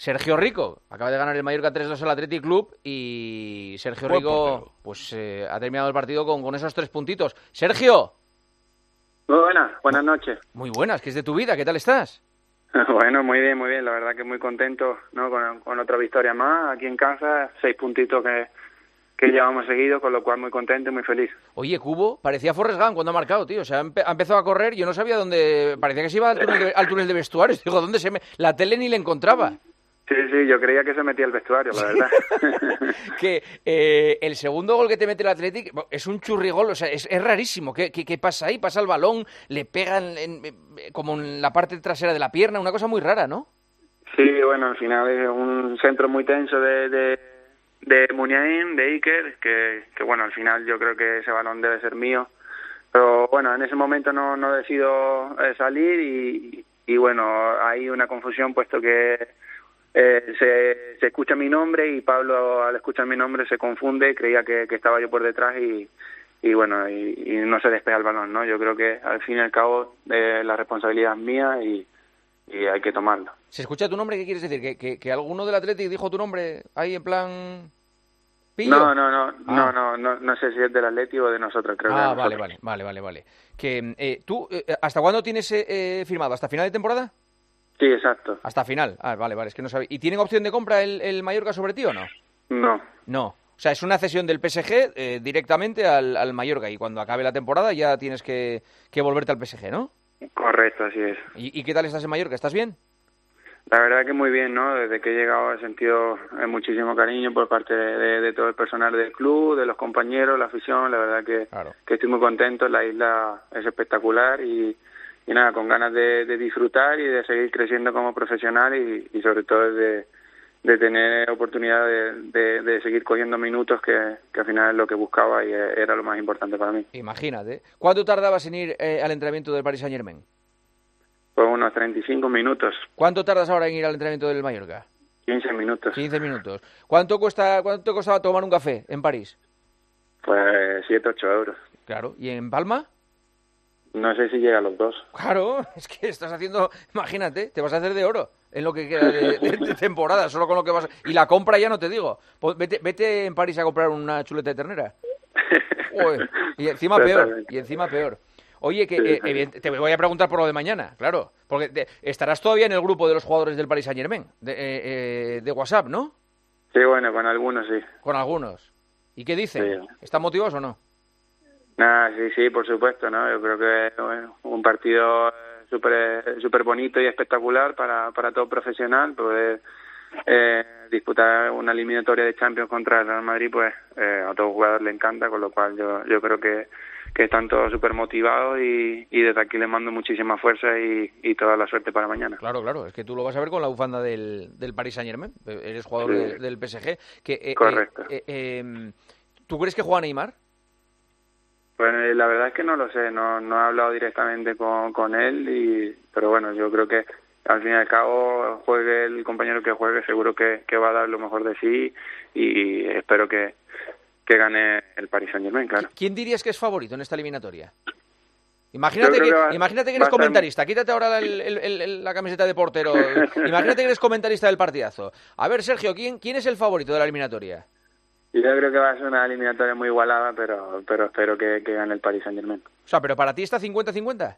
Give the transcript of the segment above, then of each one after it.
Sergio Rico acaba de ganar el Mallorca 3-2 al Athletic Club y Sergio Rico pues ha terminado el partido con esos 3 puntitos. Sergio. Muy buenas noches. Muy buenas, ¿qué es de tu vida? ¿Qué tal estás? Bueno, muy bien, la verdad que muy contento, ¿no? Con otra victoria más aquí en casa, 6 puntitos que llevamos seguidos, con lo cual muy contento y muy feliz. Oye, Cubo, parecía Forrest Gump cuando ha marcado, tío. O sea, ha empezado a correr, yo no sabía dónde... Parecía que se iba al túnel de vestuarios. Digo, ¿dónde se me...? La tele ni le encontraba. Sí, yo creía que se metía al vestuario, la verdad. Que el segundo gol que te mete el Athletic es un churrigol, o sea, es rarísimo. ¿Qué pasa ahí? Pasa el balón, le pegan como en la parte trasera de la pierna, una cosa muy rara, ¿no? Sí, bueno, al final es un centro muy tenso de Muniain, de Iker, que bueno, al final yo creo que ese balón debe ser mío. Pero bueno, en ese momento no decido salir y bueno, hay una confusión puesto que se escucha mi nombre y Pablo al escuchar mi nombre se confunde, creía que estaba yo por detrás y bueno, y no se despeja el balón, ¿no? Yo creo que al fin y al cabo la responsabilidad es mía y hay que tomarlo. ¿Se escucha tu nombre? ¿Qué quieres decir? ¿Que alguno del Athletic dijo tu nombre ahí en plan pillo? No sé si es del Athletic o de nosotros, creo que de nosotros. Vale. Que ¿tú hasta cuándo tienes firmado? ¿Hasta final de temporada? Sí, exacto. Hasta final. Vale, es que no sabía. ¿Y tienen opción de compra el Mallorca sobre ti o no? No. O sea, es una cesión del PSG directamente al Mallorca y cuando acabe la temporada ya tienes que volverte al PSG, ¿no? Correcto, así es. ¿Y qué tal estás en Mallorca? ¿Estás bien? La verdad que muy bien, ¿no? Desde que he llegado he sentido muchísimo cariño por parte de todo el personal del club, de los compañeros, la afición. La verdad que estoy muy contento. La isla es espectacular y nada, con ganas de disfrutar y de seguir creciendo como profesional y sobre todo de tener oportunidad de seguir cogiendo minutos que al final es lo que buscaba y era lo más importante para mí. Imagínate. ¿Cuánto tardabas en ir al entrenamiento del Paris Saint-Germain? Pues unos 35 minutos. ¿Cuánto tardas ahora en ir al entrenamiento del Mallorca? 15 minutos. 15 minutos. ¿Cuánto costaba tomar un café en París? Pues 7-8 euros. Claro. ¿Y en Palma? No sé si llega a los 2. Claro, es que estás haciendo... Imagínate, te vas a hacer de oro en lo que queda de temporada, solo con lo que vas... Y la compra ya no te digo. Pues vete en París a comprar una chuleta de ternera. Uy, y encima peor. Oye, te voy a preguntar por lo de mañana, claro. Porque estarás todavía en el grupo de los jugadores del Paris Saint-Germain, de WhatsApp, ¿no? Sí, bueno, con algunos sí. Con algunos. ¿Y qué dicen? Sí. ¿Están motivados o no? Sí, por supuesto, ¿no? Yo creo que es un partido súper bonito y espectacular para todo profesional. Poder disputar una eliminatoria de Champions contra el Real Madrid, pues a todo jugador le encanta, con lo cual yo creo que están todos súper motivados y desde aquí les mando muchísima fuerza y toda la suerte para mañana. Claro, es que tú lo vas a ver con la bufanda del Paris Saint-Germain, eres jugador del PSG. Correcto. ¿Tú crees que juega Neymar? Pues la verdad es que no lo sé, no he hablado directamente con él, pero bueno, yo creo que al fin y al cabo juegue el compañero que juegue, seguro que va a dar lo mejor de sí y espero que gane el Paris Saint-Germain, claro. ¿Quién dirías que es favorito en esta eliminatoria? Imagínate que eres comentarista, quítate ahora la camiseta de portero, imagínate que eres comentarista del partidazo. A ver, Sergio, ¿quién es el favorito de la eliminatoria? Yo creo que va a ser una eliminatoria muy igualada, pero espero que gane el Paris Saint-Germain. O sea, ¿pero para ti está 50-50?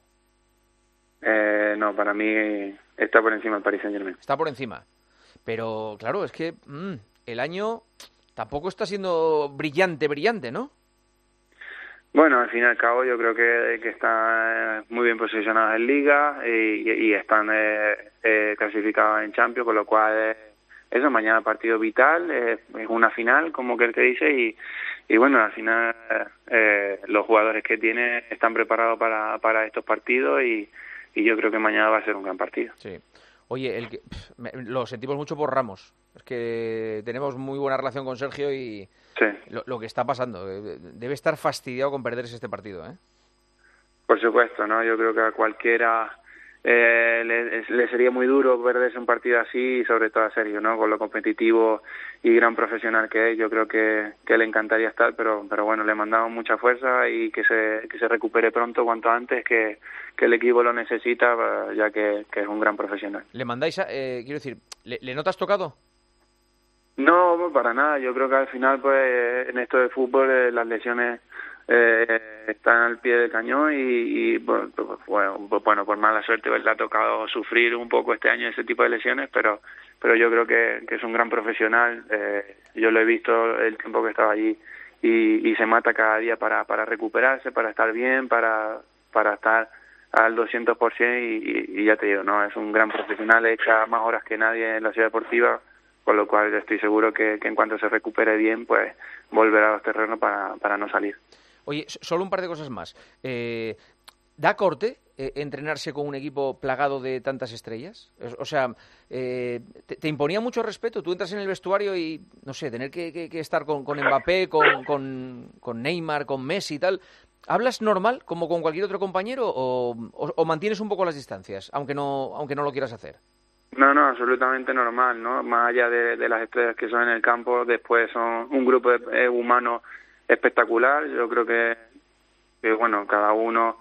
No, para mí está por encima el Paris Saint-Germain. Está por encima. Pero, claro, es que el año tampoco está siendo brillante, ¿no? Bueno, al fin y al cabo yo creo que están muy bien posicionados en Liga y están clasificados en Champions, con lo cual... Eso, mañana partido vital, es una final, como que él te dice, y bueno, al final los jugadores que tiene están preparados para estos partidos y yo creo que mañana va a ser un gran partido. Sí. Oye, lo sentimos mucho por Ramos, es que tenemos muy buena relación con Sergio y sí. Lo que está pasando, debe estar fastidiado con perderse este partido, ¿eh? Por supuesto, ¿no? Yo creo que a cualquiera le sería muy duro perderse un partido así, y sobre todo a Sergio, ¿no? Con lo competitivo y gran profesional que es, yo creo que le encantaría estar, pero bueno, le mandamos mucha fuerza y que se recupere pronto, cuanto antes, que el equipo lo necesita, ya que es un gran profesional. ¿Le mandáis, quiero decir, ¿le notas tocado? No, para nada. Yo creo que al final, pues, en esto de fútbol, las lesiones están al pie del cañón y bueno, por mala suerte le ha tocado sufrir un poco este año ese tipo de lesiones, pero yo creo que es un gran profesional. Yo lo he visto el tiempo que estaba allí y se mata cada día para recuperarse, para estar bien, para estar al 200%, y ya te digo, no, es un gran profesional, echa más horas que nadie en la ciudad deportiva, con lo cual estoy seguro que en cuanto se recupere bien, pues volverá a los terrenos para no salir. Oye, solo un par de cosas más. ¿Da corte entrenarse con un equipo plagado de tantas estrellas? O sea, ¿te imponía mucho respeto? Tú entras en el vestuario y, no sé, tener que estar con Mbappé, con Neymar, con Messi y tal. ¿Hablas normal, como con cualquier otro compañero, o mantienes un poco las distancias, aunque no lo quieras hacer? No, absolutamente normal, ¿no? Más allá de las estrellas que son en el campo, después son un grupo humano espectacular. Yo creo que bueno, cada uno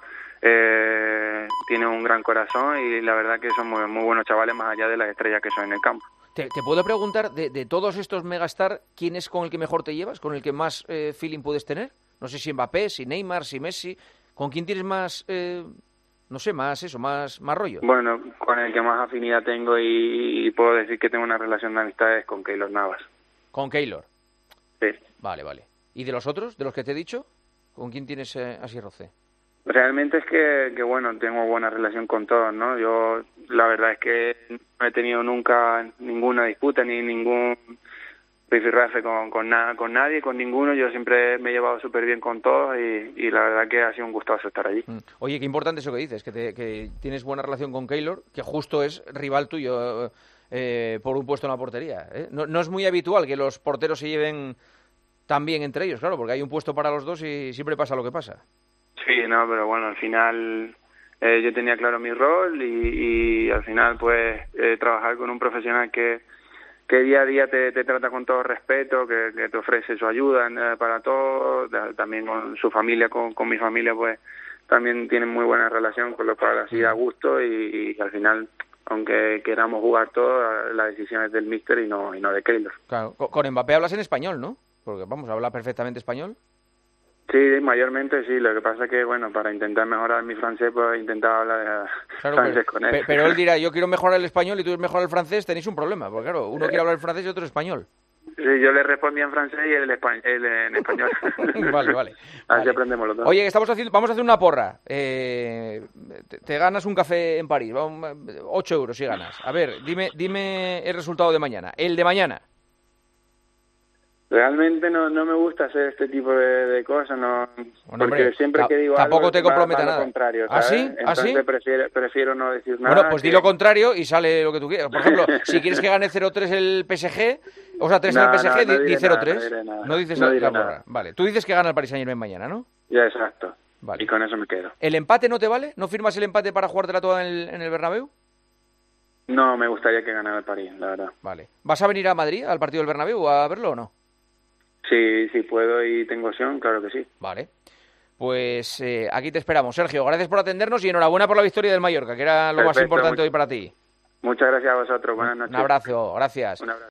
tiene un gran corazón y la verdad que son muy buenos chavales, más allá de las estrellas que son en el campo. ¿Te puedo preguntar, de todos estos megastar, quién es con el que mejor te llevas, con el que más feeling puedes tener? No sé si Mbappé, si Neymar, si Messi. ¿Con quién tienes más, no sé, más rollo? Bueno, con el que más afinidad tengo y puedo decir que tengo una relación de amistad es con Keylor Navas. ¿Con Keylor? Sí. Vale. ¿Y de los otros, de los que te he dicho? ¿Con quién tienes así roce? Realmente es que bueno, tengo buena relación con todos, ¿no? Yo la verdad es que no he tenido nunca ninguna disputa ni ningún rifirrafe con nadie, con ninguno. Yo siempre me he llevado súper bien con todos y la verdad que ha sido un gustazo estar allí. Oye, qué importante eso que dices, que tienes buena relación con Keylor, que justo es rival tuyo por un puesto en la portería, ¿eh? No es muy habitual que los porteros se lleven tan bien entre ellos, claro, porque hay un puesto para los dos y siempre pasa lo que pasa. Sí, no, pero bueno, al final yo tenía claro mi rol y al final pues trabajar con un profesional que día a día te trata con todo respeto, que te ofrece su ayuda para todo, también con su familia, con mi familia, pues también tienen muy buena relación, con lo cual así da gusto y al final, aunque queramos jugar todo, la decisión es del míster y no de Keylor. Claro, con Mbappé hablas en español, ¿no? Porque, vamos, habla perfectamente español. Sí, mayormente sí. Lo que pasa es que, bueno, para intentar mejorar mi francés, pues he intentado hablar francés con él. Pero él dirá, yo quiero mejorar el español y tú mejorar el francés, tenéis un problema. Porque, claro, uno quiere hablar el francés y otro español. Sí, yo le respondía en francés y él en español. Vale. Así aprendemos los dos. Oye, vamos a hacer una porra. Te ganas un café en París. 8 euros si ganas. A ver, dime el resultado de mañana. El de mañana. Realmente no me gusta hacer este tipo de cosas, no, bueno, porque hombre, siempre que digo tampoco algo te compromete nada. Lo contrario, ¿Ah, ¿sabes? sí? Entonces prefiero no decir nada. Bueno, pues di lo contrario y sale lo que tú quieras. Por ejemplo, si quieres que gane 0-3 el PSG, o sea, 3 en el PSG, di 0-3. No dices la porra. Vale, tú dices que gana el Paris Saint-Germain mañana, ¿no? Ya, exacto. Vale. Y con eso me quedo. ¿El empate no te vale? ¿No firmas el empate para jugártela toda en el Bernabéu? No, me gustaría que ganara el París, la verdad. Vale. ¿Vas a venir a Madrid, al partido del Bernabéu, a verlo o no? Sí, puedo y tengo opción, claro que sí. Vale. Pues aquí te esperamos. Sergio, gracias por atendernos y enhorabuena por la victoria del Mallorca, que era lo más importante hoy para ti. Muchas gracias a vosotros. Buenas noches. Un abrazo, gracias. Un abrazo.